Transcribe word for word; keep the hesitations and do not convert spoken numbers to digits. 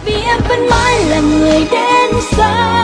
vì em vẫn mãi là người đến sau.